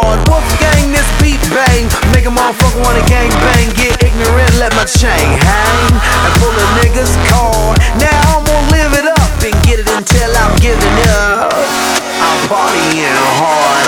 hard. Wolfgang, this beat bang, make a motherfucker wanna gang bang. Get ignorant, let my chain hang, and pull a nigga's car. Now I'm gonna live it up and get it until I'm giving up. I'm partying hard.